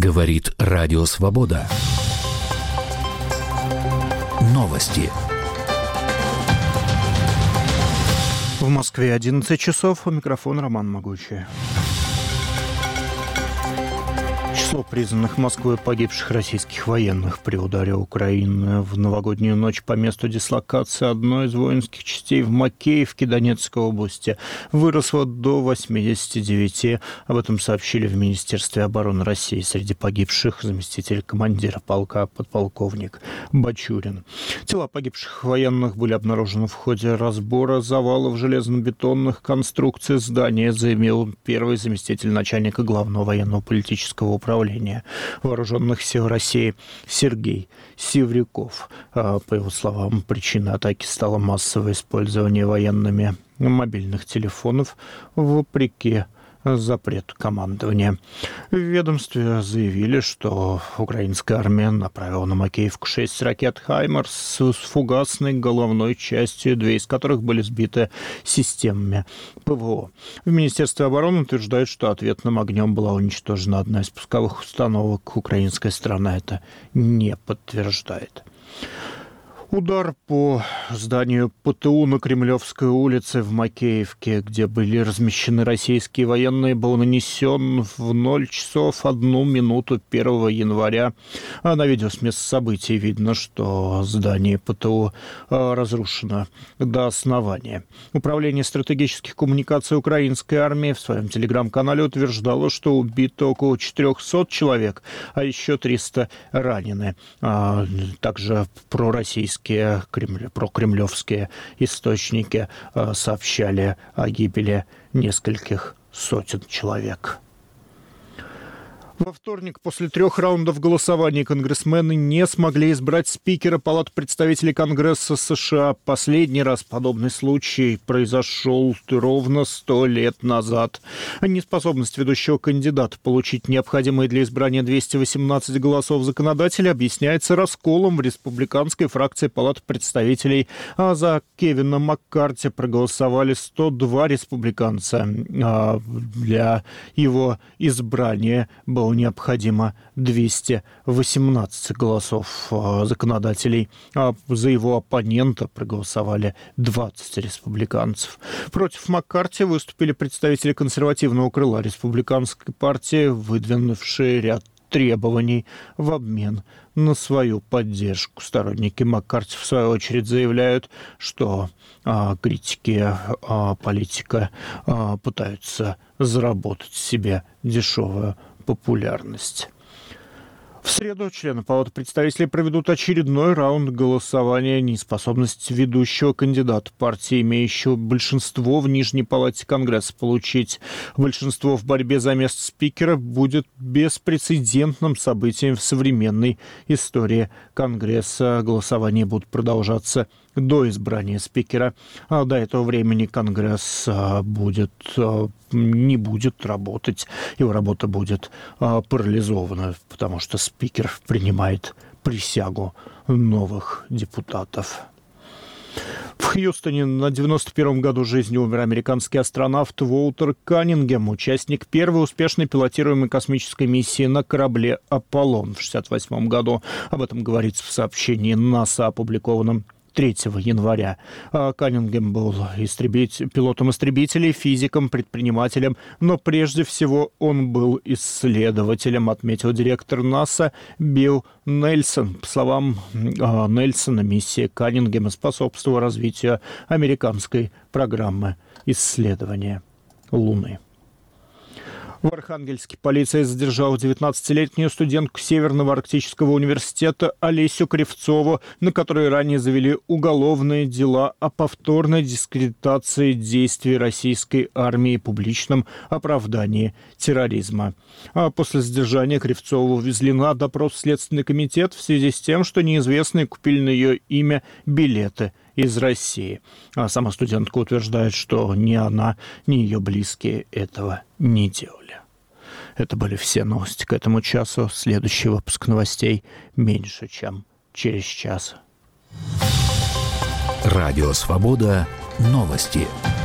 Говорит Радио Свобода. Новости. В Москве 11 часов. У микрофона Роман Могучий. Число признанных Москвой погибших российских военных при ударе Украины в новогоднюю ночь по месту дислокации одной из воинских частей в Макеевке Донецкой области выросло до 89. Об этом сообщили в Министерстве обороны России. Среди погибших заместитель командира полка подполковник Бачурин. Тела погибших военных были обнаружены в ходе разбора завалов железобетонных конструкций здания, заявил первый заместитель начальника Главного военно-политического управления Вооруженных сил России Сергей Севрюков. По его словам, причиной атаки стало массовое использование военными мобильных телефонов вопреки запрету командования. В ведомстве заявили, что украинская армия направила на Макеевку 6 ракет «Хаймарс» с фугасной головной частью, 2 из которых были сбиты системами ПВО. В Министерстве обороны утверждают, что ответным огнем была уничтожена одна из пусковых установок. Украинская сторона это не подтверждает. Удар по зданию ПТУ на Кремлевской улице в Макеевке, где были размещены российские военные, был нанесен в 0 часов 1 минуту 1 января. На видео с места событий видно, что здание ПТУ разрушено до основания. Управление стратегических коммуникаций украинской армии в своем телеграм-канале утверждало, что убито около 400 человек, а еще 300 ранены. Также прокремлевские источники сообщали о гибели нескольких сотен человек. Во вторник после 3 раундов голосований конгрессмены не смогли избрать спикера Палаты представителей Конгресса США. Последний раз подобный случай произошел ровно 100 лет назад. Неспособность ведущего кандидата получить необходимые для избрания 218 голосов законодателя объясняется расколом в республиканской фракции Палаты представителей. А за Кевина Маккарти проголосовали 102 республиканца. Для его избрания было необходимо 218 голосов законодателей, а за его оппонента проголосовали 20 республиканцев. Против Маккарти выступили представители консервативного крыла республиканской партии, выдвинувшие ряд требований в обмен на свою поддержку. Сторонники Маккарти, в свою очередь, заявляют, что критики политика пытаются заработать себе дешевую популярность. В среду члены Палаты представителей проведут очередной раунд голосования. Неспособность ведущего кандидата партии, имеющего большинство в Нижней Палате Конгресса, получить большинство в борьбе за место спикера будет беспрецедентным событием в современной истории Конгресса. Голосования будут продолжаться до избрания спикера. До этого времени Конгресс не будет работать. Его работа будет парализована, потому что спикер принимает присягу новых депутатов. В Хьюстоне на 91-м году жизни умер американский астронавт Уолтер Каннингем, участник первой успешной пилотируемой космической миссии на корабле «Аполлон» в 1968 году. Об этом говорится в сообщении НАСА, опубликованном 3 января. Каннингем был пилотом истребителей, физиком, предпринимателем, но прежде всего он был исследователем, отметил директор НАСА Билл Нельсон. По словам Нельсона, миссия Каннингема способствовала развитию американской программы исследования Луны. В Архангельске полиция задержала 19-летнюю студентку Северного арктического университета Олесю Кривцову, на которой ранее завели уголовные дела о повторной дискредитации действий российской армии и публичном оправдании терроризма. А после задержания Кривцову увезли на допрос в Следственный комитет в связи с тем, что неизвестные купили на ее имя билеты из России. А сама студентка утверждает, что ни она, ни ее близкие этого не делали. Это были все новости к этому часу. Следующий выпуск новостей меньше, чем через час. Радио «Свобода». Новости.